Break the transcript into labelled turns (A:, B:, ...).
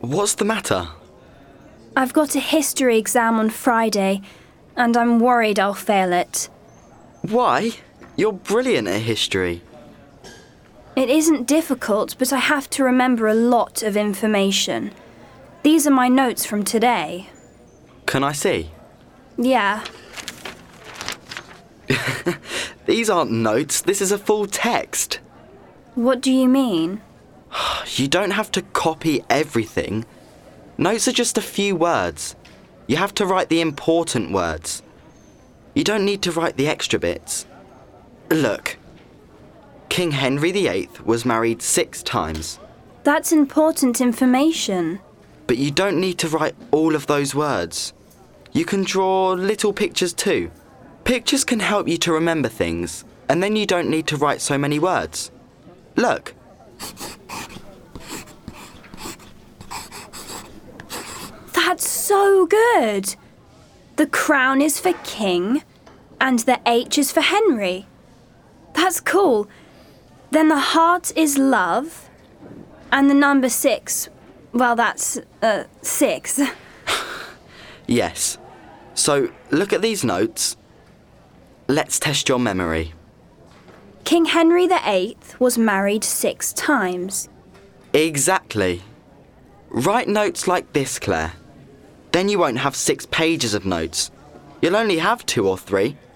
A: What's the matter?
B: I've got a history exam on Friday, and I'm worried I'll fail it.
A: Why? You're brilliant at history.
B: It isn't difficult, but I have to remember a lot of information. These are my notes from today.
A: Can I see?
B: Yeah.
A: These aren't notes, this is a full text.
B: What do you mean?
A: You don't have to copy everything. Notes are just a few words. You have to write the important words. You don't need to write the extra bits. Look. King Henry VIII was married 6 times.
B: That's important information.
A: But you don't need to write all of those words. You can draw little pictures too. Pictures can help you to remember things, and then you don't need to write so many words. Look.
B: That's so good! The crown is for King, and the H is for Henry. That's cool. Then the heart is love, and the number 6, well, that's 6.
A: Yes. So, look at these notes. Let's test your memory.
B: King Henry VIII was married 6 times.
A: Exactly. Write notes like this, Claire. Then you won't have 6 pages of notes. You'll only have 2 or 3.